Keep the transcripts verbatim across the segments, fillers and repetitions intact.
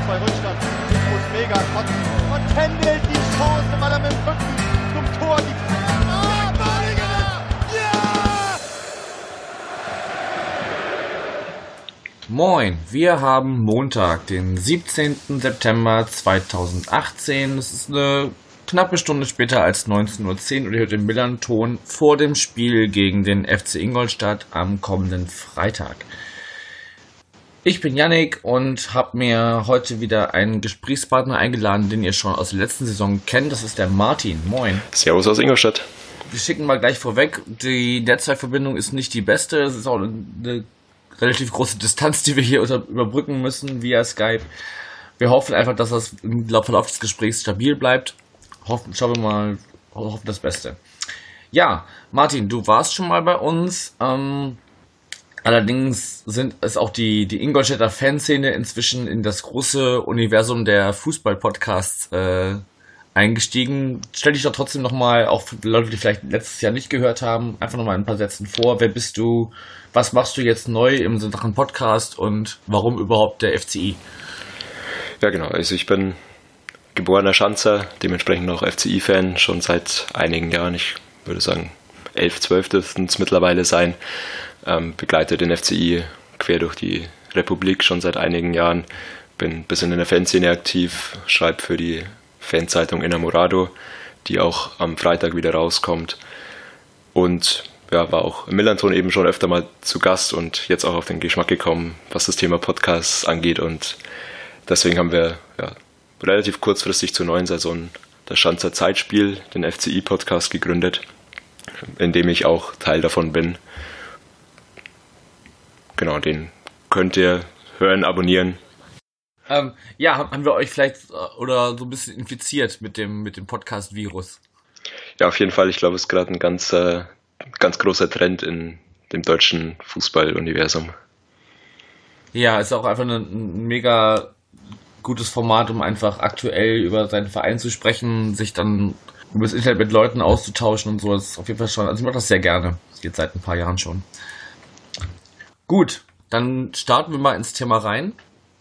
bei Rückstand. Petrus mega kotzen und händelt die Chance, weil er mit dem Rücken zum Tor die oh, Badinger! Ja! Moin, wir haben Montag, den siebzehnten September zweitausendachtzehn. Es ist eine knappe Stunde später als neunzehn Uhr zehn und ihr hört den Millern-Ton vor dem Spiel gegen den F C Ingolstadt am kommenden Freitag. Ich bin Yannick und habe mir heute wieder einen Gesprächspartner eingeladen, den ihr schon aus der letzten Saison kennt. Das ist der Martin. Moin. Servus aus Ingolstadt. Wir schicken mal gleich vorweg, die Netzwerkverbindung ist nicht die beste. Es ist auch eine relativ große Distanz, die wir hier überbrücken müssen via Skype. Wir hoffen einfach, dass das im Verlauf des Gesprächs stabil bleibt. Hoffen, schauen wir mal, hoffen das Beste. Ja, Martin, du warst schon mal bei uns. Ähm, allerdings sind es auch die, die Ingolstädter Fanszene inzwischen in das große Universum der Fußball-Podcasts äh, eingestiegen. Stell dich doch trotzdem nochmal, auch für Leute, die vielleicht letztes Jahr nicht gehört haben, einfach nochmal ein paar Sätzen vor. Wer bist du? Was machst du jetzt neu im Sachen Podcast und warum überhaupt der F C I? Ja, genau. Also ich bin geborener Schanzer, dementsprechend auch F C I-Fan, schon seit einigen Jahren. Ich würde sagen, elf, zwölf dürften es mittlerweile sein. Ähm, begleite den F C I quer durch die Republik schon seit einigen Jahren. Bin ein bisschen in der Fanszene aktiv, schreibe für die Fanzeitung Innamorado, die auch am Freitag wieder rauskommt. Und ja, war auch im Millern-Ton eben schon öfter mal zu Gast und jetzt auch auf den Geschmack gekommen, was das Thema Podcasts angeht. Und deswegen haben wir ja, relativ kurzfristig zur neuen Saison das Schanzer Zeitspiel, den F C I-Podcast, gegründet, in dem ich auch Teil davon bin. Genau, den könnt ihr hören, abonnieren. Ähm, ja, haben wir euch vielleicht oder so ein bisschen infiziert mit dem, mit dem Podcast-Virus? Ja, auf jeden Fall. Ich glaube, es ist gerade ein ganz, äh, ganz großer Trend in dem deutschen Fußballuniversum. Ja, ist auch einfach ein, ein mega gutes Format, um einfach aktuell über seinen Verein zu sprechen, sich dann über das Internet mit Leuten auszutauschen und so. Das ist auf jeden Fall schon, also ich mache das sehr gerne. Das geht seit ein paar Jahren schon. Gut, dann starten wir mal ins Thema rein.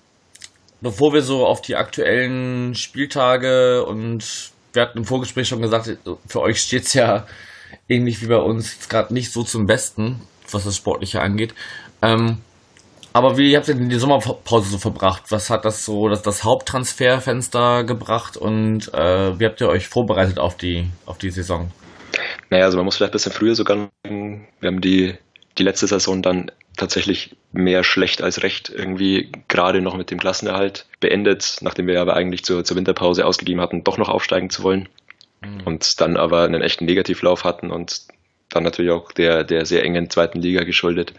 Bevor wir so auf die aktuellen Spieltage und wir hatten im Vorgespräch schon gesagt, für euch steht es ja ähnlich wie bei uns gerade nicht so zum Besten, was das Sportliche angeht. Ähm, aber wie habt ihr denn die Sommerpause so verbracht? Was hat das so, das, das Haupttransferfenster gebracht und äh, wie habt ihr euch vorbereitet auf die, auf die Saison? Naja, also man muss vielleicht ein bisschen früher sogar, wir haben die, die letzte Saison dann tatsächlich mehr schlecht als recht irgendwie gerade noch mit dem Klassenerhalt beendet, nachdem wir aber eigentlich zur, zur Winterpause ausgegeben hatten, doch noch aufsteigen zu wollen. Mhm. Und dann aber einen echten Negativlauf hatten und dann natürlich auch der, der sehr engen zweiten Liga geschuldet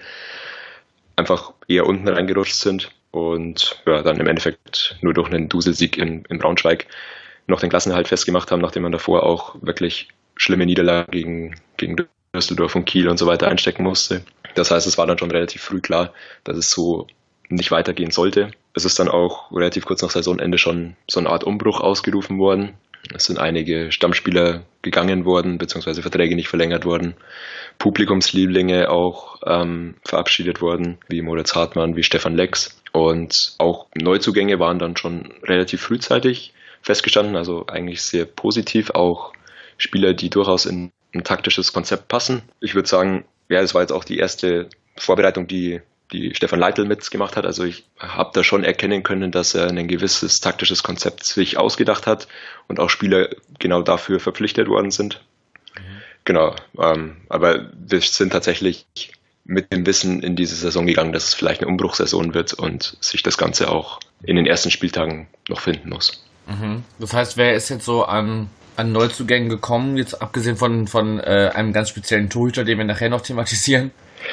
einfach eher unten reingerutscht sind und ja, dann im Endeffekt nur durch einen Duselsieg in, in Braunschweig noch den Klassenerhalt festgemacht haben, nachdem man davor auch wirklich schlimme Niederlagen gegen, gegen Düsseldorf und Kiel und so weiter einstecken musste. Das heißt, es war dann schon relativ früh klar, dass es so nicht weitergehen sollte. Es ist dann auch relativ kurz nach Saisonende schon so eine Art Umbruch ausgerufen worden. Es sind einige Stammspieler gegangen worden, beziehungsweise Verträge nicht verlängert worden. Publikumslieblinge auch ähm, verabschiedet worden, wie Moritz Hartmann, wie Stefan Lex. Und auch Neuzugänge waren dann schon relativ frühzeitig festgestanden, also eigentlich sehr positiv. Auch Spieler, die durchaus in ein taktisches Konzept passen. Ich würde sagen, ja, das war jetzt auch die erste Vorbereitung, die die Stefan Leitl mitgemacht hat. Also ich habe da schon erkennen können, dass er ein gewisses taktisches Konzept sich ausgedacht hat und auch Spieler genau dafür verpflichtet worden sind. Mhm. Genau, ähm, aber wir sind tatsächlich mit dem Wissen in diese Saison gegangen, dass es vielleicht eine Umbruchssaison wird und sich das Ganze auch in den ersten Spieltagen noch finden muss. Mhm. Das heißt, wer ist jetzt so an, an Neuzugängen gekommen, jetzt abgesehen von, von äh, einem ganz speziellen Torhüter, den wir nachher noch thematisieren?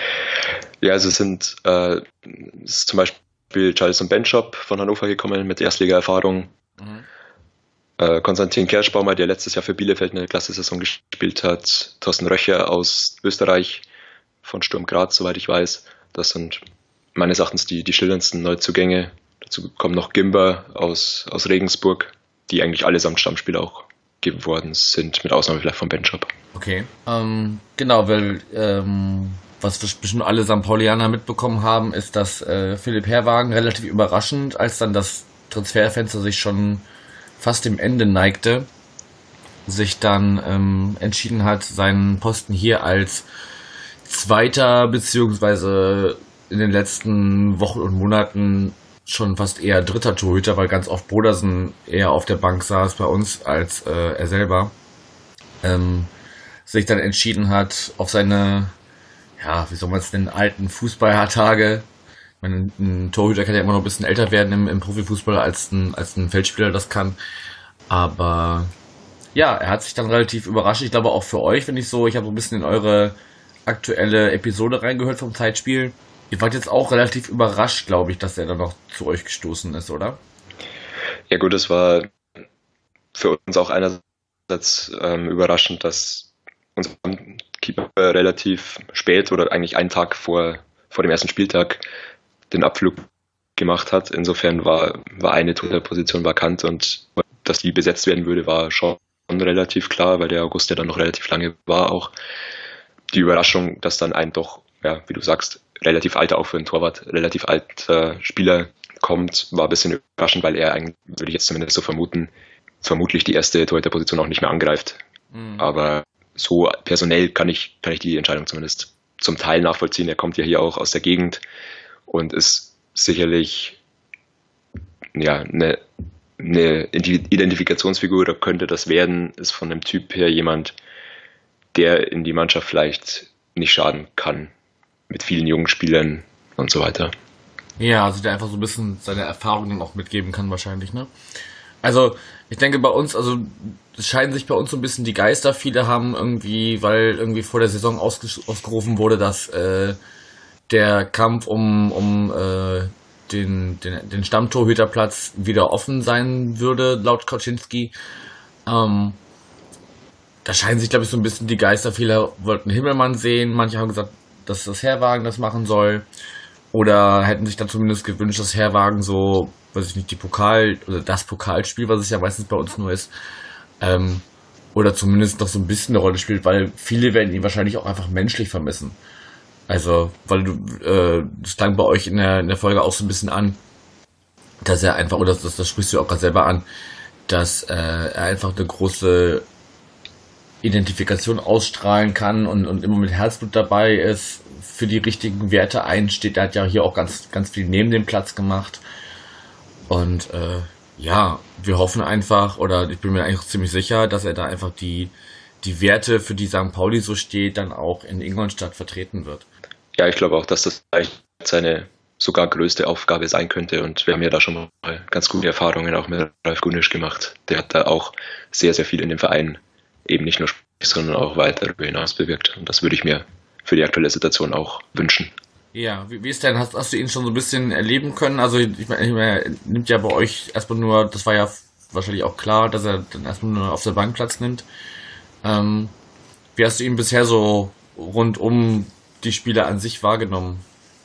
Ja, also es sind äh, es ist zum Beispiel Charleston Benchop von Hannover gekommen mit Erstliga-Erfahrung. Mhm. Äh, Konstantin Kerschbaumer, der letztes Jahr für Bielefeld eine Klasse-Saison gespielt hat. Thorsten Röcher aus Österreich von Sturm Graz, soweit ich weiß. Das sind meines Erachtens die, die schillerndsten Neuzugänge. Dazu kommen noch Gimber aus, aus Regensburg, die eigentlich allesamt Stammspieler auch geworden sind, mit Ausnahme vielleicht von Benchop. Okay, ähm, genau, weil ähm was wir bestimmt alle Sankt Paulianer mitbekommen haben, ist, dass äh, Philipp Herrwagen relativ überraschend, als dann das Transferfenster sich schon fast dem Ende neigte, sich dann ähm, entschieden hat, seinen Posten hier als zweiter beziehungsweise in den letzten Wochen und Monaten schon fast eher dritter Torhüter, weil ganz oft Brodersen eher auf der Bank saß bei uns als äh, er selber, ähm, sich dann entschieden hat, auf seine, ja, wie soll man es nennen, alten Fußballertage. Ich meine, ein Torhüter kann ja immer noch ein bisschen älter werden im, im Profifußball, als ein, als ein Feldspieler das kann. Aber ja, er hat sich dann relativ überrascht. Ich glaube auch für euch, wenn ich so, ich habe so ein bisschen in eure aktuelle Episode reingehört vom Zeitspiel. Ihr wart jetzt auch relativ überrascht, glaube ich, dass er dann noch zu euch gestoßen ist, oder? Ja gut, es war für uns auch einerseits ähm, überraschend, dass unser Keeper relativ spät oder eigentlich einen Tag vor, vor dem ersten Spieltag den Abflug gemacht hat. Insofern war, war eine Torhüterposition vakant und dass die besetzt werden würde, war schon relativ klar, weil der August ja dann noch relativ lange war auch. Die Überraschung, dass dann ein doch, ja, wie du sagst, relativ alter, auch für einen Torwart, relativ alter Spieler kommt, war ein bisschen überraschend, weil er eigentlich, würde ich jetzt zumindest so vermuten, vermutlich die erste Torhüterposition auch nicht mehr angreift. Mhm. Aber so personell kann ich, kann ich die Entscheidung zumindest zum Teil nachvollziehen. Er kommt ja hier auch aus der Gegend und ist sicherlich ja eine, eine Identifikationsfigur, oder könnte das werden, ist von dem Typ her jemand, der in die Mannschaft vielleicht nicht schaden kann, mit vielen jungen Spielern und so weiter. Ja, also der einfach so ein bisschen seine Erfahrungen auch mitgeben kann wahrscheinlich, ne? Also ich denke bei uns, also es scheiden sich bei uns so ein bisschen die Geister. Viele haben irgendwie, weil irgendwie vor der Saison ausges- ausgerufen wurde, dass äh, der Kampf um, um äh, den, den, den Stammtorhüterplatz wieder offen sein würde, laut Kaczynski. Ähm, da scheiden sich, glaube ich, so ein bisschen die Geister. Viele wollten Himmelmann sehen, manche haben gesagt, dass das Herrwagen das machen soll. Oder hätten sich dann zumindest gewünscht, dass Herrwagen so, weiß ich nicht, die Pokal- oder das Pokalspiel, was es ja meistens bei uns nur ist, ähm, oder zumindest noch so ein bisschen eine Rolle spielt, weil viele werden ihn wahrscheinlich auch einfach menschlich vermissen. Also, weil du, äh, das klang bei euch in der, in der Folge auch so ein bisschen an, dass er einfach, oder das, das sprichst du auch gerade selber an, dass äh, er einfach eine große Identifikation ausstrahlen kann und, und immer mit Herzblut dabei ist, für die richtigen Werte einsteht. Er hat ja hier auch ganz, ganz viel neben dem Platz gemacht. Und äh, ja, wir hoffen einfach, oder ich bin mir eigentlich ziemlich sicher, dass er da einfach die, die Werte, für die Sankt Pauli so steht, dann auch in Ingolstadt vertreten wird. Ja, ich glaube auch, dass das vielleicht seine sogar größte Aufgabe sein könnte. Und wir haben ja da schon mal ganz gute Erfahrungen auch mit Ralf Gunisch gemacht. Der hat da auch sehr, sehr viel in dem Verein eben nicht nur sondern auch weiter darüber hinaus bewirkt. Und das würde ich mir für die aktuelle Situation auch wünschen. Ja, wie, wie ist denn, hast, hast du ihn schon so ein bisschen erleben können? Also ich meine, ich meine, er nimmt ja bei euch erstmal nur, das war ja wahrscheinlich auch klar, dass er dann erstmal nur auf der Bank Platz nimmt. Ähm, wie hast du ihn bisher so rund um die Spiele an sich wahrgenommen?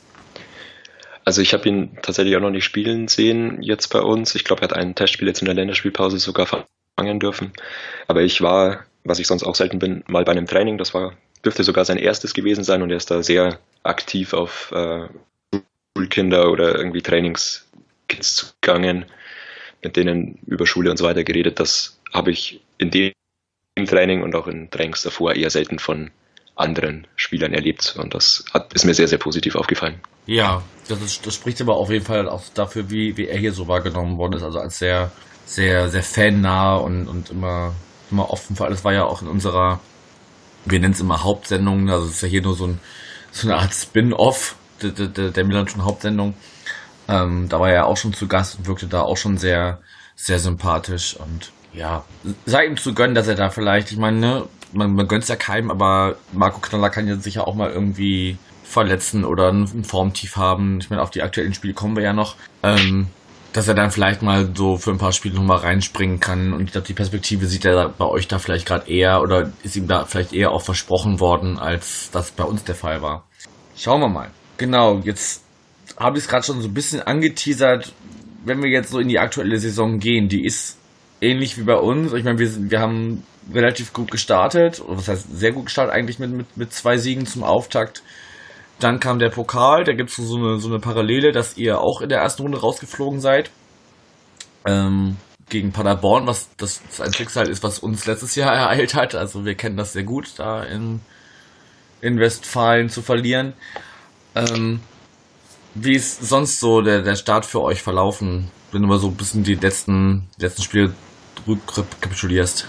Also ich habe ihn tatsächlich auch noch nicht spielen sehen jetzt bei uns. Ich glaube, er hat ein Testspiel jetzt in der Länderspielpause sogar fangen dürfen. Aber ich war, was ich sonst auch selten bin, mal bei einem Training. Das war dürfte sogar sein erstes gewesen sein und er ist da sehr aktiv auf äh, Schulkinder oder irgendwie Trainingskids zugegangen, mit denen über Schule und so weiter geredet. Das habe ich in dem Training und auch in Trainings davor eher selten von anderen Spielern erlebt und das hat, ist mir sehr, sehr positiv aufgefallen. Ja, das, ist, das spricht aber auf jeden Fall auch dafür, wie, wie er hier so wahrgenommen worden ist, also als sehr, sehr, sehr fannah und, und immer, immer offen für alles. War ja auch in unserer, wir nennen es immer Hauptsendung, also es ist ja hier nur so, ein, so eine Art Spin-Off der, der, der Millanton Hauptsendung. Ähm, da war er ja auch schon zu Gast und wirkte da auch schon sehr, sehr sympathisch und ja, sei ihm zu gönnen, dass er da vielleicht, ich meine, ne, man, man gönnt es ja keinem, aber Marco Knaller kann ja sicher auch mal irgendwie verletzen oder ein Formtief haben. Ich meine, auf die aktuellen Spiele kommen wir ja noch. Ähm, dass er dann vielleicht mal so für ein paar Spiele nochmal reinspringen kann. Und ich glaube, die Perspektive sieht er bei euch da vielleicht gerade eher oder ist ihm da vielleicht eher auch versprochen worden, als das bei uns der Fall war. Schauen wir mal. Genau, jetzt habe ich es gerade schon so ein bisschen angeteasert. Wenn wir jetzt so in die aktuelle Saison gehen, die ist ähnlich wie bei uns. Ich meine, wir, wir haben relativ gut gestartet. Oder was heißt sehr gut gestartet eigentlich mit, mit, mit zwei Siegen zum Auftakt. Dann kam der Pokal, da gibt es so eine, so eine Parallele, dass ihr auch in der ersten Runde rausgeflogen seid. ähm, gegen Paderborn, was das ein Schicksal ist, was uns letztes Jahr ereilt hat. Also wir kennen das sehr gut, da in, in Westfalen zu verlieren. Ähm, wie ist sonst so der, der Start für euch verlaufen, wenn du mal so ein bisschen die letzten, die letzten Spiele rekapitulierst?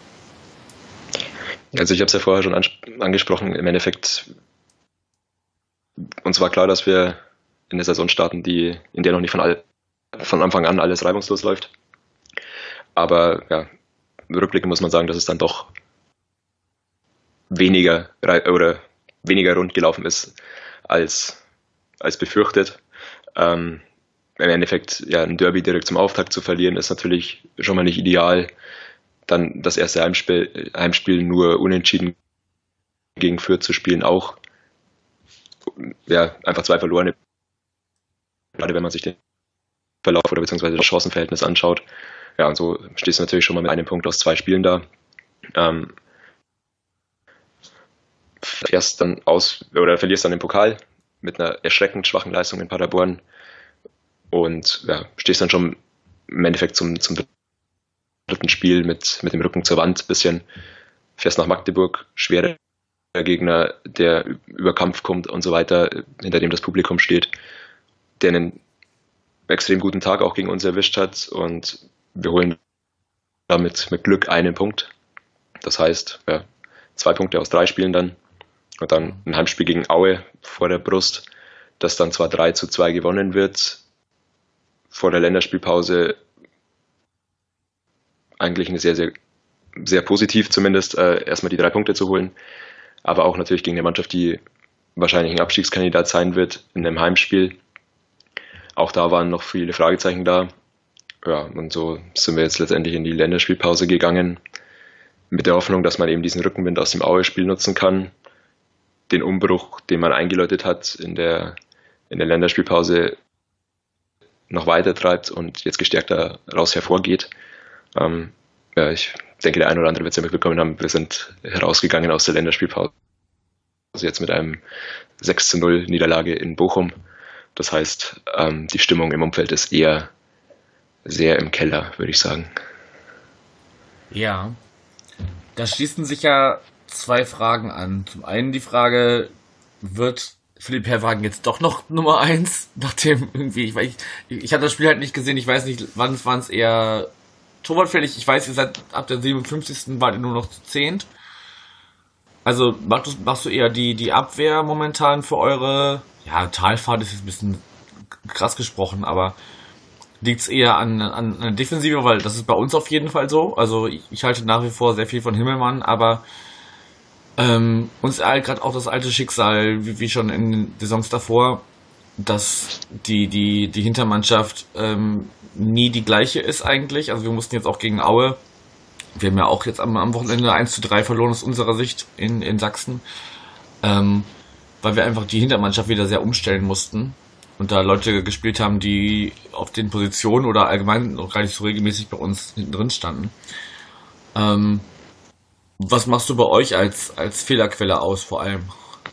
Also ich habe es ja vorher schon ans- angesprochen, im Endeffekt, uns war klar, dass wir in der Saison starten, die, in der noch nicht von, all, von Anfang an alles reibungslos läuft. Aber ja, rückblickend muss man sagen, dass es dann doch weniger oder weniger rund gelaufen ist als, als befürchtet. Ähm, Im Endeffekt, ja, ein Derby direkt zum Auftakt zu verlieren, ist natürlich schon mal nicht ideal. Dann das erste Heimspiel, Heimspiel nur unentschieden gegen Fürth zu spielen, auch ja, einfach zwei verlorene, gerade wenn man sich den Verlauf oder beziehungsweise das Chancenverhältnis anschaut. Ja, und so stehst du natürlich schon mal mit einem Punkt aus zwei Spielen da. Ähm, erst dann aus oder verlierst dann den Pokal mit einer erschreckend schwachen Leistung in Paderborn und ja, stehst dann schon im Endeffekt zum, zum dritten Spiel mit, mit dem Rücken zur Wand ein bisschen, fährst nach Magdeburg, schwerer Gegner, der über Kampf kommt und so weiter, hinter dem das Publikum steht, der einen extrem guten Tag auch gegen uns erwischt hat und wir holen damit mit Glück einen Punkt. Das heißt, ja, zwei Punkte aus drei Spielen dann und dann ein Heimspiel gegen Aue vor der Brust, das dann zwar drei zu zwei gewonnen wird, vor der Länderspielpause eigentlich eine sehr, sehr, sehr positiv zumindest, äh, erstmal die drei Punkte zu holen, aber auch natürlich gegen eine Mannschaft, die wahrscheinlich ein Abstiegskandidat sein wird in einem Heimspiel. Auch da waren noch viele Fragezeichen da. Ja, und so sind wir jetzt letztendlich in die Länderspielpause gegangen, mit der Hoffnung, dass man eben diesen Rückenwind aus dem Aue-Spiel nutzen kann, den Umbruch, den man eingeläutet hat in der, in der Länderspielpause, noch weiter treibt und jetzt gestärkt daraus hervorgeht. Ähm, ja, ich denke, der eine oder andere wird es ja mitbekommen haben, wir sind herausgegangen aus der Länderspielpause, also jetzt mit einem sechs zu null Niederlage in Bochum. Das heißt, ähm, die Stimmung im Umfeld ist eher sehr im Keller, würde ich sagen. Ja, da schließen sich ja zwei Fragen an. Zum einen die Frage, wird Philipp Herrwagen jetzt doch noch Nummer eins, nachdem irgendwie, ich, ich, ich habe das Spiel halt nicht gesehen, ich weiß nicht, wann es waren es eher torwartfällig, ich weiß, ihr seid ab der siebenundfünfzigsten wart ihr nur noch zu zehnt. Also machst du, machst du eher die, die Abwehr momentan für eure, ja, Talfahrt ist jetzt ein bisschen krass gesprochen, aber liegt es eher an, an, an der Defensive, weil das ist bei uns auf jeden Fall so. Also ich, ich halte nach wie vor sehr viel von Himmelmann, aber ähm, uns ereilt gerade auch das alte Schicksal, wie, wie schon in den Saisons davor, dass die, die, die Hintermannschaft ähm, nie die gleiche ist eigentlich. Also wir mussten jetzt auch gegen Aue, wir haben ja auch jetzt am, am Wochenende eins zu drei verloren aus unserer Sicht in, in Sachsen, ähm, weil wir einfach die Hintermannschaft wieder sehr umstellen mussten. Und da Leute gespielt haben, die auf den Positionen oder allgemein noch gar nicht so regelmäßig bei uns hinten drin standen. Ähm, was machst du bei euch als, als Fehlerquelle aus vor allem?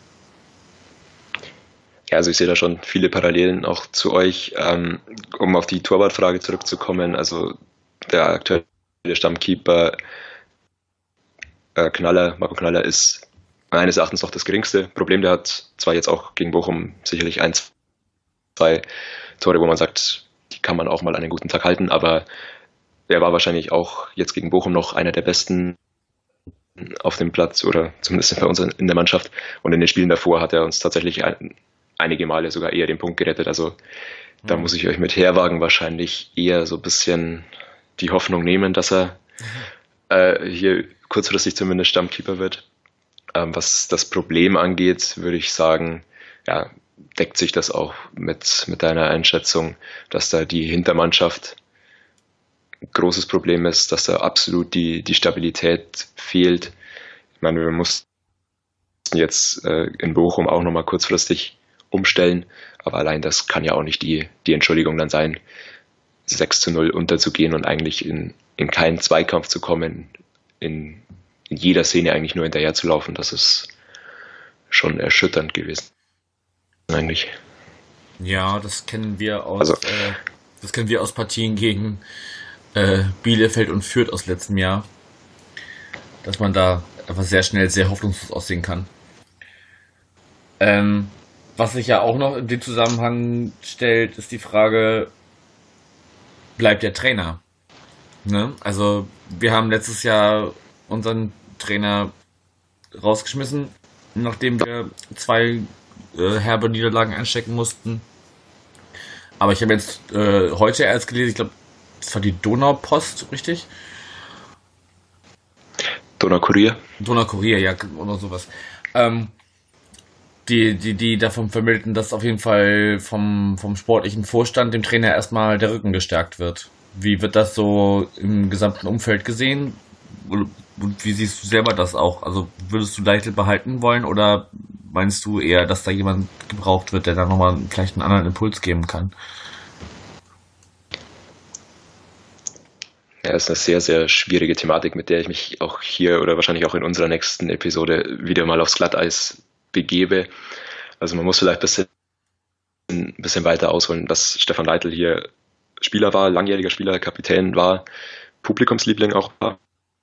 Ja, also ich sehe da schon viele Parallelen auch zu euch. Ähm, um auf die Torwartfrage zurückzukommen, also der aktuelle Stammkeeper äh, Knaller, Marco Knaller ist meines Erachtens noch das geringste Problem. Der hat zwar jetzt auch gegen Bochum sicherlich eins, zwei Tore, wo man sagt, die kann man auch mal an einen guten Tag halten, aber er war wahrscheinlich auch jetzt gegen Bochum noch einer der besten auf dem Platz oder zumindest bei uns in der Mannschaft, und in den Spielen davor hat er uns tatsächlich ein, einige Male sogar eher den Punkt gerettet, also mhm. da muss ich euch mit Herwagen wahrscheinlich eher so ein bisschen die Hoffnung nehmen, dass er mhm. äh, hier kurzfristig zumindest Stammkeeper wird. Ähm, was das Problem angeht, würde ich sagen, ja, deckt sich das auch mit, mit deiner Einschätzung, dass da die Hintermannschaft ein großes Problem ist, dass da absolut die, die Stabilität fehlt. Ich meine, wir mussten jetzt äh, in Bochum auch nochmal kurzfristig umstellen, aber allein das kann ja auch nicht die, die Entschuldigung dann sein, sechs zu null unterzugehen und eigentlich in, in keinen Zweikampf zu kommen, in, in jeder Szene eigentlich nur hinterher zu laufen. Das ist schon erschütternd gewesen. Eigentlich. Ja, das kennen wir aus, also, äh, Das kennen wir aus Partien gegen äh, Bielefeld und Fürth aus letztem Jahr, dass man da einfach sehr schnell sehr hoffnungslos aussehen kann. Ähm, was sich ja auch noch in dem Zusammenhang stellt, ist die Frage, bleibt der Trainer? Ne? Also wir haben letztes Jahr unseren Trainer rausgeschmissen, nachdem wir zwei äh, herbe Niederlagen einstecken mussten. Aber ich habe jetzt äh, heute erst gelesen, ich glaube, das war die Donaupost, richtig? Donaukurier. Donaukurier, ja, oder sowas. Ähm, die, die, die davon vermittelten, dass auf jeden Fall vom, vom sportlichen Vorstand dem Trainer erstmal der Rücken gestärkt wird. Wie wird das so im gesamten Umfeld gesehen? Und wie siehst du selber das auch? Also würdest du Leitl behalten wollen oder meinst du eher, dass da jemand gebraucht wird, der da nochmal vielleicht einen anderen Impuls geben kann? Ja, das ist eine sehr, sehr schwierige Thematik, mit der ich mich auch hier oder wahrscheinlich auch in unserer nächsten Episode wieder mal aufs Glatteis begebe. Also man muss vielleicht ein bisschen, ein bisschen weiter ausholen, dass Stefan Leitl hier Spieler war, langjähriger Spieler, Kapitän war, Publikumsliebling auch war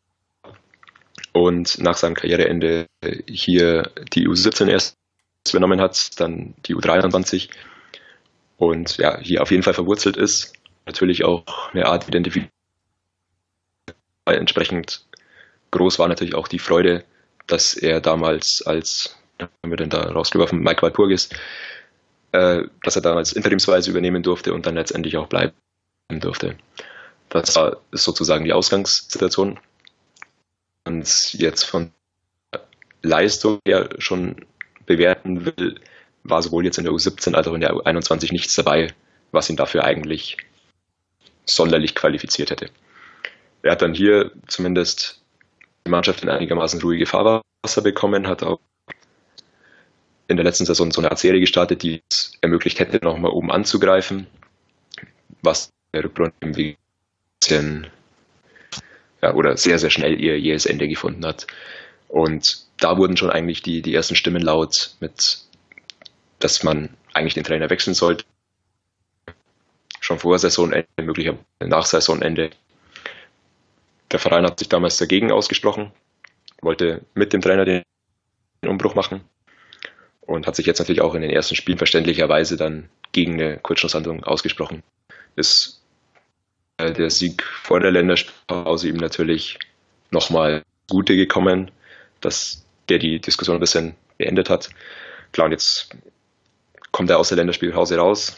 und nach seinem Karriereende hier die U siebzehn erst übernommen hat, dann die U dreiundzwanzig und ja, hier auf jeden Fall verwurzelt ist. Natürlich auch eine Art Identifikation. Entsprechend groß war natürlich auch die Freude, dass er damals als, was haben wir denn da rausgeworfen, Mike Walpurgis, äh, dass er damals interimsweise übernehmen durfte und dann letztendlich auch bleiben durfte. Das war ist sozusagen die Ausgangssituation. Und jetzt von Leistung her schon bewerten will, war sowohl jetzt in der U siebzehn als auch in der U einundzwanzig nichts dabei, was ihn dafür eigentlich sonderlich qualifiziert hätte. Er hat dann hier zumindest die Mannschaft in einigermaßen ruhige Fahrwasser bekommen, hat auch in der letzten Saison so eine Art Serie gestartet, die es ermöglicht hätte, nochmal oben anzugreifen, was der Rückrunde ein bisschen ja, oder sehr, sehr schnell ihr jähes Ende gefunden hat. Und da wurden schon eigentlich die, die ersten Stimmen laut, mit, dass man eigentlich den Trainer wechseln sollte. Schon vor Saisonende, möglicherweise nach Saisonende. Der Verein hat sich damals dagegen ausgesprochen, wollte mit dem Trainer den Umbruch machen und hat sich jetzt natürlich auch in den ersten Spielen verständlicherweise dann gegen eine Kurzschlusshandlung ausgesprochen. Ist der Sieg vor der Länderspielpause ihm natürlich nochmal zugute gekommen, dass der die Diskussion ein bisschen beendet hat. Klar, und jetzt kommt er aus der Länderspielpause raus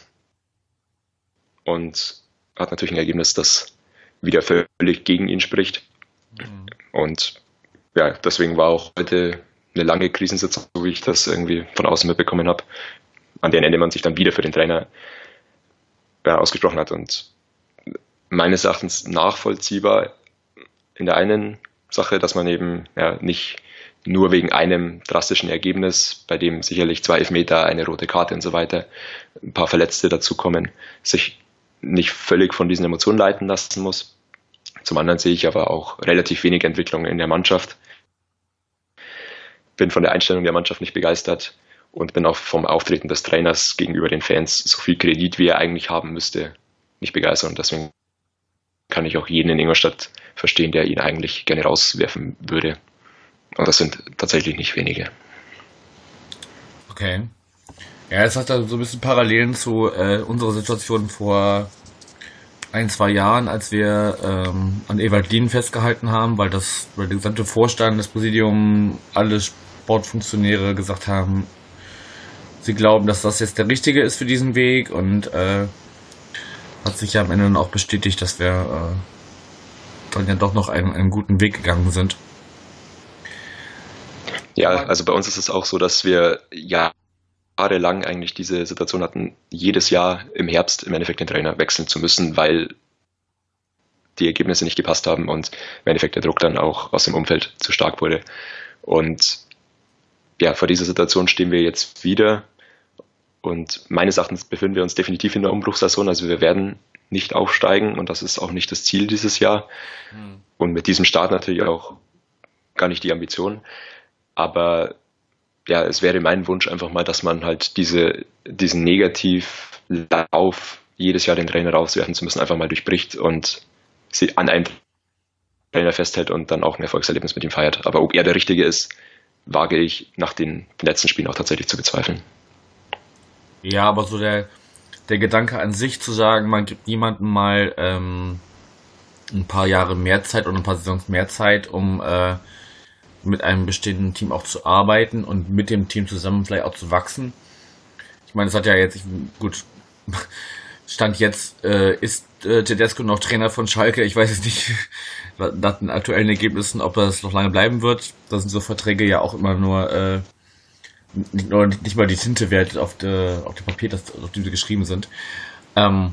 und hat natürlich ein Ergebnis, das wieder völlig gegen ihn spricht. Mhm. Und ja, deswegen war auch heute eine lange Krisensitzung, so wie ich das irgendwie von außen mitbekommen habe, an deren Ende man sich dann wieder für den Trainer ja, ausgesprochen hat. Und meines Erachtens nachvollziehbar in der einen Sache, dass man eben ja, nicht nur wegen einem drastischen Ergebnis, bei dem sicherlich zwei Elfmeter, eine rote Karte und so weiter, ein paar Verletzte dazukommen, sich nicht völlig von diesen Emotionen leiten lassen muss. Zum anderen sehe ich aber auch relativ wenig Entwicklung in der Mannschaft. Bin von der Einstellung der Mannschaft nicht begeistert und bin auch vom Auftreten des Trainers gegenüber den Fans, so viel Kredit wie er eigentlich haben müsste, nicht begeistert. Und deswegen kann ich auch jeden in Ingolstadt verstehen, der ihn eigentlich gerne rauswerfen würde. Und das sind tatsächlich nicht wenige. Okay. Ja, es hat da so ein bisschen Parallelen zu äh, unserer Situation vor ein, zwei Jahren, als wir ähm, an Ewald Lien festgehalten haben, weil das, weil der gesamte Vorstand, das Präsidium, alle Sportfunktionäre gesagt haben, sie glauben, dass das jetzt der richtige ist für diesen Weg und äh, hat sich ja am Ende dann auch bestätigt, dass wir äh, dann ja doch noch einen, einen guten Weg gegangen sind. Ja, also bei uns ist es auch so, dass wir ja jahrelang eigentlich diese Situation hatten, jedes Jahr im Herbst im Endeffekt den Trainer wechseln zu müssen, weil die Ergebnisse nicht gepasst haben und im Endeffekt der Druck dann auch aus dem Umfeld zu stark wurde. Und ja, vor dieser Situation stehen wir jetzt wieder und meines Erachtens befinden wir uns definitiv in der Umbruchssaison, also wir werden nicht aufsteigen und das ist auch nicht das Ziel dieses Jahr mhm. und mit diesem Start natürlich auch gar nicht die Ambition, aber ja, es wäre mein Wunsch einfach mal, dass man halt diese, diesen Negativlauf jedes Jahr den Trainer rauswerfen zu müssen, einfach mal durchbricht und sie an einen Trainer festhält und dann auch ein Erfolgserlebnis mit ihm feiert. Aber ob er der Richtige ist, wage ich nach den letzten Spielen auch tatsächlich zu bezweifeln. Ja, aber so der, der Gedanke an sich zu sagen, man gibt jemandem mal ähm, ein paar Jahre mehr Zeit oder ein paar Saisons mehr Zeit, um äh, mit einem bestehenden Team auch zu arbeiten und mit dem Team zusammen vielleicht auch zu wachsen. Ich meine, es hat ja jetzt, ich, gut, Stand jetzt äh, ist äh, Tedesco noch Trainer von Schalke. Ich weiß jetzt nicht, nach den aktuellen Ergebnissen, ob das noch lange bleiben wird. Da sind so Verträge ja auch immer nur, äh, nicht, nur nicht mal die Tinte wert auf, de, auf dem Papier, das, auf dem sie geschrieben sind. Ähm,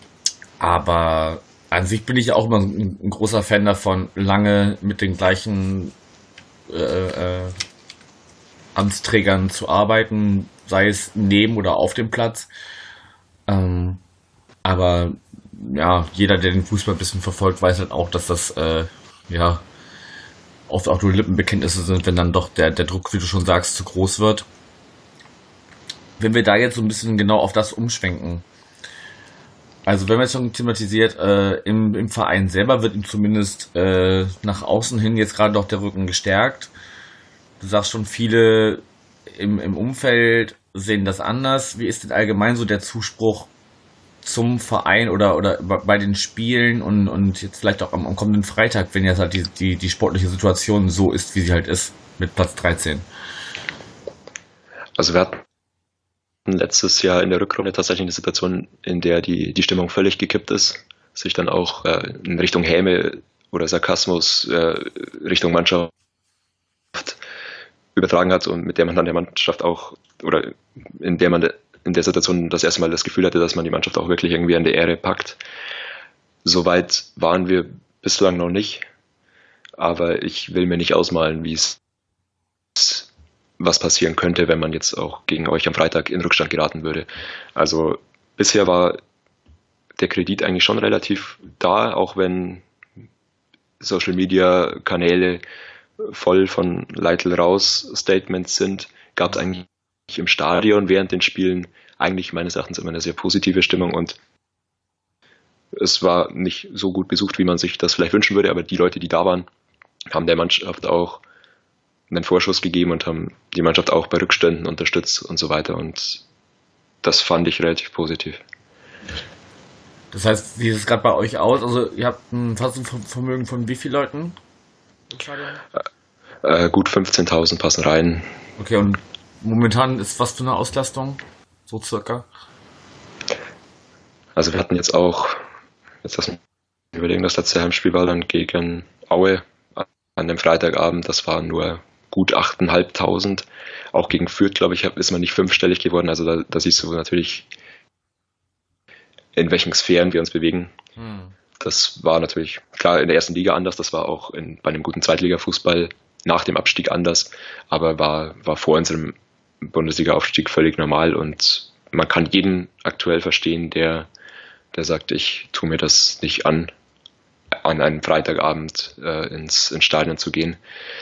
aber an sich bin ich auch immer ein, ein großer Fan davon, lange mit den gleichen äh, äh, Amtsträgern zu arbeiten, sei es neben oder auf dem Platz. Ähm, aber ja, jeder, der den Fußball ein bisschen verfolgt, weiß halt auch, dass das äh, ja oft auch nur Lippenbekenntnisse sind, wenn dann doch der, der Druck, wie du schon sagst, zu groß wird. Wenn wir da jetzt so ein bisschen genau auf das umschwenken, also wenn man jetzt schon thematisiert, äh, im, im Verein selber wird ihm zumindest äh, nach außen hin jetzt gerade noch der Rücken gestärkt. Du sagst schon, viele im, im Umfeld sehen das anders. Wie ist denn allgemein so der Zuspruch zum Verein oder, oder bei den Spielen und, und jetzt vielleicht auch am, am kommenden Freitag, wenn jetzt halt die, die, die sportliche Situation so ist, wie sie halt ist, mit Platz dreizehn? Also wir hatten letztes Jahr in der Rückrunde tatsächlich eine Situation, in der die, die Stimmung völlig gekippt ist, sich dann auch äh, in Richtung Häme oder Sarkasmus äh, Richtung Mannschaft übertragen hat und mit der man dann der Mannschaft auch, oder in der man in der Situation das erste Mal das Gefühl hatte, dass man die Mannschaft auch wirklich irgendwie an die Ehre packt. Soweit waren wir bislang noch nicht, aber ich will mir nicht ausmalen, wie es was passieren könnte, wenn man jetzt auch gegen euch am Freitag in Rückstand geraten würde. Also bisher war der Kredit eigentlich schon relativ da, auch wenn Social Media Kanäle voll von Leitl raus Statements sind, gab es eigentlich im Stadion während den Spielen eigentlich meines Erachtens immer eine sehr positive Stimmung und es war nicht so gut besucht, wie man sich das vielleicht wünschen würde, aber die Leute, die da waren, haben der Mannschaft auch einen Vorschuss gegeben und haben die Mannschaft auch bei Rückständen unterstützt und so weiter und das fand ich relativ positiv. Das heißt, wie sieht es gerade bei euch aus? Also ihr habt ein Fassungsvermögen von wie vielen Leuten im Stadion? Äh, gut fünfzehntausend passen rein. Okay, und momentan ist was für eine Auslastung? So circa? Also wir hatten jetzt auch, jetzt lass mich überlegen, das letzte Heimspiel war dann gegen Aue an dem Freitagabend, das waren nur gut achttausendfünfhundert. Auch gegen Fürth, glaube ich, ist man nicht fünfstellig geworden. Also da, da siehst du natürlich, in welchen Sphären wir uns bewegen. Hm. Das war natürlich, klar, in der ersten Liga anders, das war auch in, bei einem guten Zweitliga-Fußball nach dem Abstieg anders, aber war, war vor unserem Bundesliga-Aufstieg völlig normal und man kann jeden aktuell verstehen, der, der sagt, ich tue mir das nicht an, an einem Freitagabend äh, ins, ins Stadion zu gehen.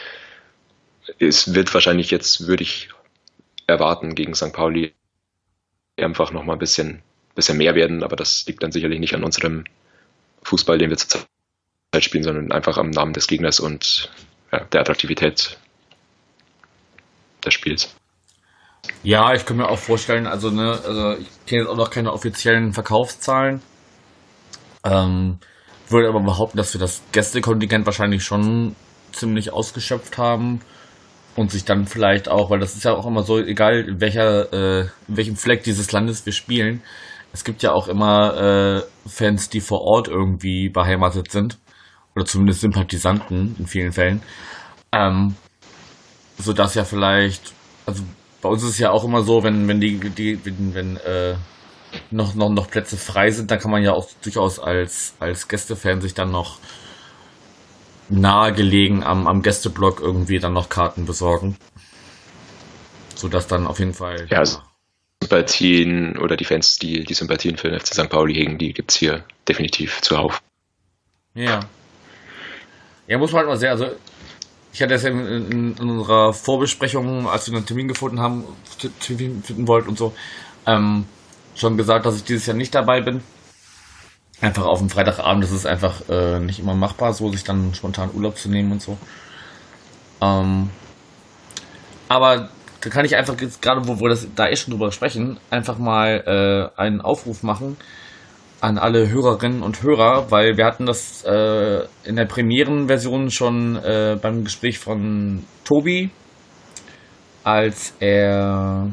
Es wird wahrscheinlich jetzt, würde ich erwarten, gegen Sankt Pauli einfach nochmal ein bisschen, bisschen mehr werden, aber das liegt dann sicherlich nicht an unserem Fußball, den wir zurzeit spielen, sondern einfach am Namen des Gegners und ja, der Attraktivität des Spiels. Ja, ich kann mir auch vorstellen, also ne, also ich kenne jetzt auch noch keine offiziellen Verkaufszahlen. Ähm, würde aber behaupten, dass wir das Gästekontingent wahrscheinlich schon ziemlich ausgeschöpft haben und sich dann vielleicht auch, weil das ist ja auch immer so, egal in welcher, äh, in welchem Fleck dieses Landes wir spielen, es gibt ja auch immer äh, Fans, die vor Ort irgendwie beheimatet sind oder zumindest Sympathisanten in vielen Fällen, ähm, so dass ja vielleicht, also bei uns ist es ja auch immer so, wenn wenn die die wenn, wenn äh, noch noch noch Plätze frei sind, dann kann man ja auch durchaus als als Gästefan sich dann noch nahegelegen am am Gästeblock irgendwie dann noch Karten besorgen, so dass dann auf jeden Fall ja, also Sympathien oder die Fans, die die Sympathien für den F C Sankt Pauli hegen, die gibt's hier definitiv zuhauf. Ja. Ja, muss man halt mal sehr, also ich hatte das ja in, in, in unserer Vorbesprechung, als wir einen Termin gefunden haben, Termin finden wollten und so, ähm, schon gesagt, dass ich dieses Jahr nicht dabei bin. Einfach auf dem Freitagabend, das ist einfach äh, nicht immer machbar, so sich dann spontan Urlaub zu nehmen und so. Ähm, aber da kann ich einfach jetzt gerade, wo wir das da eh schon drüber sprechen, einfach mal äh, einen Aufruf machen an alle Hörerinnen und Hörer, weil wir hatten das äh, in der Premierenversion schon äh, beim Gespräch von Tobi, als er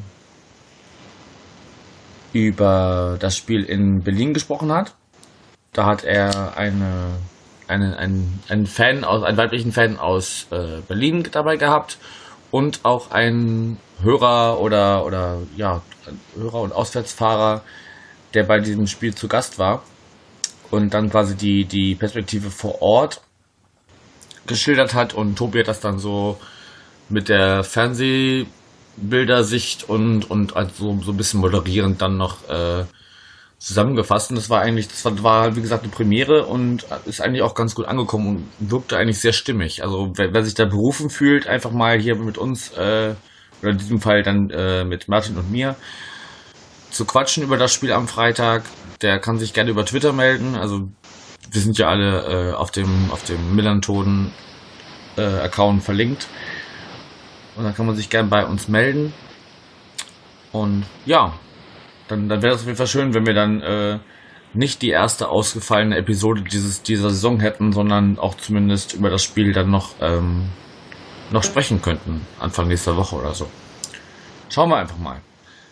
über das Spiel in Berlin gesprochen hat. Da hat er eine, eine, einen, einen Fan aus, einen weiblichen Fan aus äh, Berlin dabei gehabt und auch einen Hörer oder, oder ja, Hörer und Auswärtsfahrer, der bei diesem Spiel zu Gast war und dann quasi die, die Perspektive vor Ort geschildert hat, und Tobi hat das dann so mit der Fernsehbildersicht und, und also so ein bisschen moderierend dann noch äh, zusammengefasst, und das war eigentlich, das war, war wie gesagt eine Premiere und ist eigentlich auch ganz gut angekommen und wirkte eigentlich sehr stimmig. Also wer, wer sich da berufen fühlt, einfach mal hier mit uns, äh, oder in diesem Fall dann äh, mit Martin und mir, zu quatschen über das Spiel am Freitag, der kann sich gerne über Twitter melden. Also wir sind ja alle äh, auf dem auf dem Millanton äh, Account verlinkt, und dann kann man sich gerne bei uns melden. Und ja, Dann, dann wäre es auf jeden Fall schön, wenn wir dann äh, nicht die erste ausgefallene Episode dieses, dieser Saison hätten, sondern auch zumindest über das Spiel dann noch, ähm, noch sprechen könnten, Anfang nächster Woche oder so. Schauen wir einfach mal.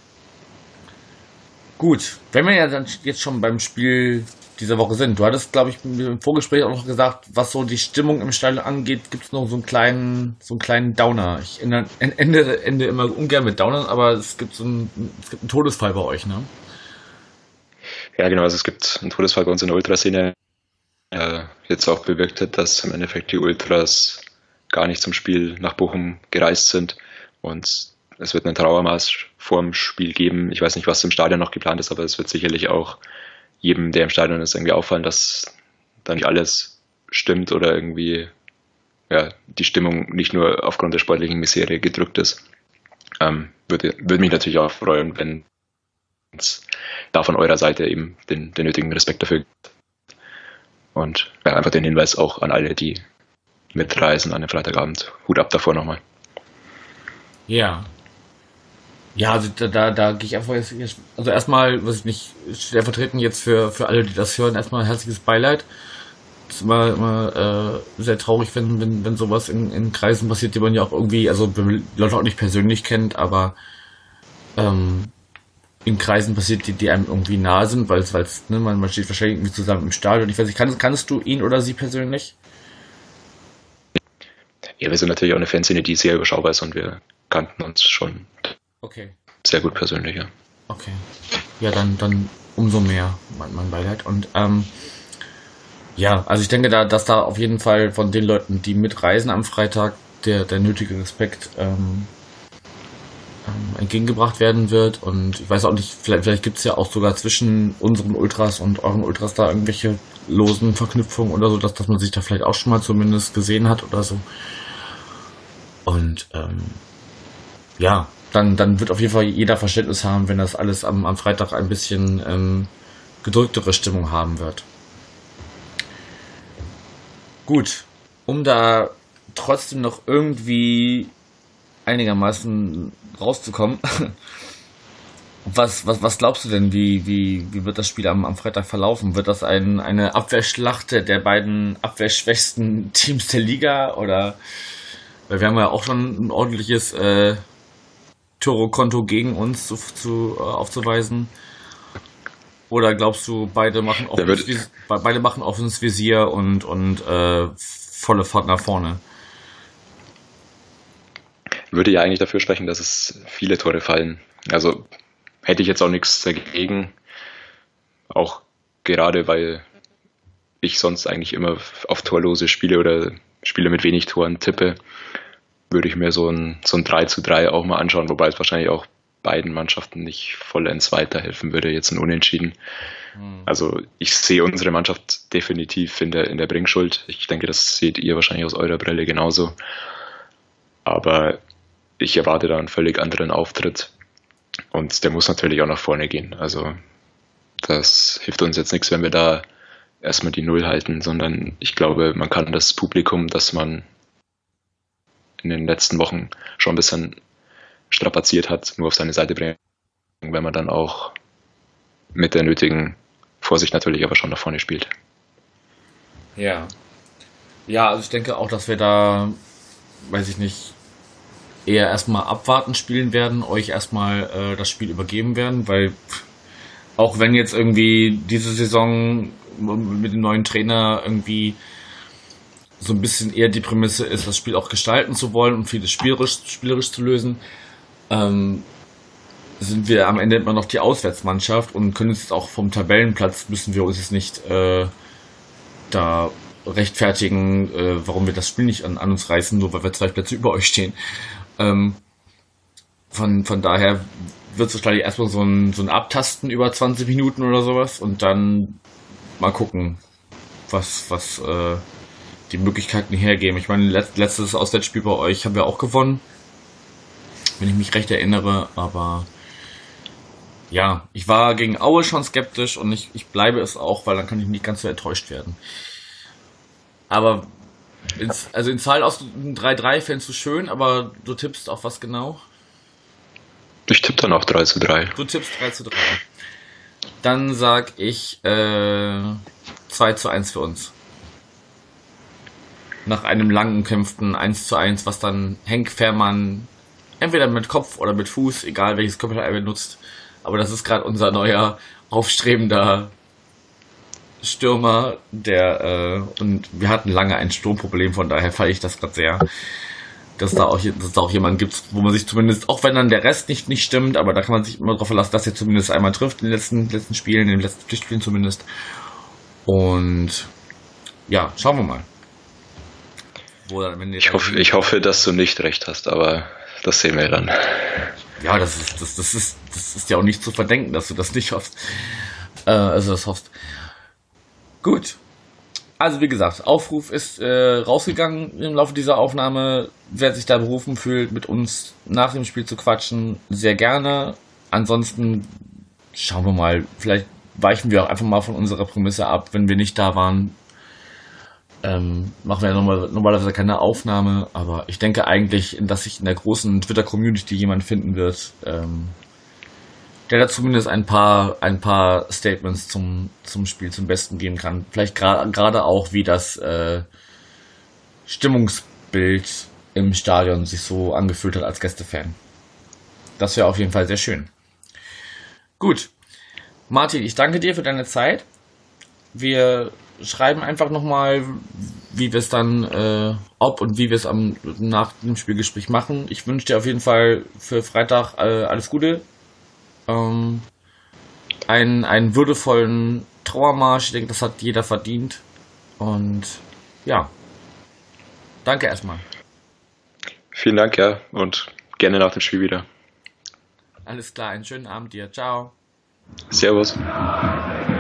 Gut, wenn wir ja dann jetzt schon beim Spiel dieser Woche sind. Du hattest, glaube ich, im Vorgespräch auch noch gesagt, was so die Stimmung im Stadion angeht, gibt es noch so einen kleinen, so einen kleinen Downer. Ich ende, ende, ende immer ungern mit Downern, aber es gibt so einen, es gibt einen Todesfall bei euch, ne? Ja, genau, also es gibt einen Todesfall bei uns in der Ultraszene, der jetzt auch bewirkt hat, dass im Endeffekt die Ultras gar nicht zum Spiel nach Bochum gereist sind, und es wird einen Trauermarsch vorm Spiel geben. Ich weiß nicht, was im Stadion noch geplant ist, aber es wird sicherlich auch jedem, der im Stadion ist, irgendwie auffallen, dass da nicht alles stimmt oder irgendwie ja, die Stimmung nicht nur aufgrund der sportlichen Misere gedrückt ist. Ähm, würde, würde mich natürlich auch freuen, wenn es da von eurer Seite eben den, den nötigen Respekt dafür gibt. Und ja, einfach den Hinweis auch an alle, die mitreisen an dem Freitagabend. Hut ab davor nochmal. Ja. Ja, also da, da, da gehe ich einfach jetzt, also erstmal, was ich nicht stellvertretend jetzt für, für alle, die das hören, erstmal ein herzliches Beileid. Es ist immer, immer äh, sehr traurig, wenn, wenn, wenn sowas in, in Kreisen passiert, die man ja auch irgendwie, also wenn man Leute auch nicht persönlich kennt, aber ähm, in Kreisen passiert, die, die einem irgendwie nahe sind, weil es, weil es, ne, man, man steht wahrscheinlich irgendwie zusammen im Stadion. Ich weiß nicht, kannst, kannst du ihn oder sie persönlich? Ja, wir sind natürlich auch eine Fanszene, die sehr überschaubar ist, und wir kannten uns schon Okay. sehr gut persönlich, ja. Okay. Ja, dann, dann umso mehr mein, mein Beileid. Und ähm, ja, also ich denke da, dass da auf jeden Fall von den Leuten, die mitreisen am Freitag, der, der nötige Respekt ähm, ähm, entgegengebracht werden wird. Und ich weiß auch nicht, vielleicht, vielleicht gibt es ja auch sogar zwischen unseren Ultras und euren Ultras da irgendwelche losen Verknüpfungen oder so, dass, dass man sich da vielleicht auch schon mal zumindest gesehen hat oder so. Und ähm, ja, dann, dann wird auf jeden Fall jeder Verständnis haben, wenn das alles am, am Freitag ein bisschen ähm, gedrücktere Stimmung haben wird. Gut, um da trotzdem noch irgendwie einigermaßen rauszukommen, was, was, was glaubst du denn, wie, wie, wie wird das Spiel am, am Freitag verlaufen? Wird das ein, eine Abwehrschlacht der beiden abwehrschwächsten Teams der Liga? Oder, weil wir haben ja auch schon ein ordentliches äh, Toro-Konto gegen uns zu, zu, äh, aufzuweisen. Oder glaubst du, beide machen offenes Visier, beide machen offenes Visier und, und äh, volle Fahrt nach vorne? Würde ja eigentlich dafür sprechen, dass es viele Tore fallen. Also hätte ich jetzt auch nichts dagegen. Auch gerade, weil ich sonst eigentlich immer auf torlose Spiele oder Spiele mit wenig Toren tippe, würde ich mir so ein, so ein drei zu drei auch mal anschauen, wobei es wahrscheinlich auch beiden Mannschaften nicht vollends weiterhelfen würde, jetzt ein Unentschieden. Mhm. Also ich sehe unsere Mannschaft definitiv in der, in der Bringschuld. Ich denke, das seht ihr wahrscheinlich aus eurer Brille genauso. Aber ich erwarte da einen völlig anderen Auftritt. Und der muss natürlich auch nach vorne gehen. Also das hilft uns jetzt nichts, wenn wir da erstmal die Null halten, sondern ich glaube, man kann das Publikum, das man in den letzten Wochen schon ein bisschen strapaziert hat, nur auf seine Seite bringen, wenn man dann auch mit der nötigen Vorsicht natürlich aber schon nach vorne spielt. Ja. Ja, also ich denke auch, dass wir da, weiß ich nicht, eher erstmal abwarten spielen werden, euch erstmal äh, das Spiel übergeben werden, weil auch wenn jetzt irgendwie diese Saison mit dem neuen Trainer irgendwie so ein bisschen eher die Prämisse ist, das Spiel auch gestalten zu wollen und vieles spielerisch, spielerisch zu lösen, ähm, sind wir am Ende immer noch die Auswärtsmannschaft und können uns jetzt auch vom Tabellenplatz, müssen wir uns jetzt nicht äh, da rechtfertigen, äh, warum wir das Spiel nicht an, an uns reißen, nur weil wir zwei Plätze über euch stehen. Ähm, von, von daher wird es wahrscheinlich erstmal so ein, so ein Abtasten über zwanzig Minuten oder sowas und dann mal gucken, was, was äh, die Möglichkeiten hergeben. Ich meine, let, letztes Auswärtsspiel bei euch haben wir auch gewonnen, wenn ich mich recht erinnere, aber ja, ich war gegen Aue schon skeptisch und ich, ich bleibe es auch, weil dann kann ich nicht ganz so enttäuscht werden. Aber ins, also in Zahl aus drei drei fändest du schön, aber du tippst auf was genau? Ich tippe dann auch drei zu drei. Du tippst drei zu drei. Dann sag ich äh, zwei zu eins für uns. Nach einem lang umkämpften eins zu eins, was dann Henk Fährmann entweder mit Kopf oder mit Fuß, egal welches Körperteil er benutzt, aber das ist gerade unser neuer aufstrebender Stürmer, der äh, und wir hatten lange ein Sturmproblem, von daher feiere ich das gerade sehr, dass da auch dass es da auch jemanden gibt, wo man sich zumindest, auch wenn dann der Rest nicht nicht stimmt, aber da kann man sich immer darauf verlassen, dass er zumindest einmal trifft in den letzten letzten Spielen, in den letzten Pflichtspielen zumindest. Und ja, schauen wir mal. Wo dann, wenn ich hoffe, ich hoffe, dass du nicht recht hast, aber das sehen wir dann. Ja, das ist das das ist das ist ja auch nicht zu verdenken, dass du das nicht hoffst. Äh, also das hoffst. Gut. Also wie gesagt, Aufruf ist äh, rausgegangen im Laufe dieser Aufnahme. Wer sich da berufen fühlt, mit uns nach dem Spiel zu quatschen, sehr gerne. Ansonsten schauen wir mal. Vielleicht weichen wir auch einfach mal von unserer Prämisse ab, wenn wir nicht da waren. Ähm, machen wir ja normal, normalerweise keine Aufnahme, aber ich denke eigentlich, dass sich in der großen Twitter-Community jemand finden wird, ähm, der da zumindest ein paar ein paar Statements zum zum Spiel zum Besten geben kann. Vielleicht gerade gerade auch, wie das äh, Stimmungsbild im Stadion sich so angefühlt hat als Gästefan. Das wäre auf jeden Fall sehr schön. Gut. Martin, ich danke dir für deine Zeit. Wir schreiben einfach nochmal, wie wir es dann, äh, ob und wie wir es am nach dem Spielgespräch machen. Ich wünsche dir auf jeden Fall für Freitag äh, alles Gute. Ähm, einen, einen würdevollen Trauermarsch. Ich denke, das hat jeder verdient. Und ja, danke erstmal. Vielen Dank, ja, und gerne nach dem Spiel wieder. Alles klar, einen schönen Abend dir. Ciao. Servus.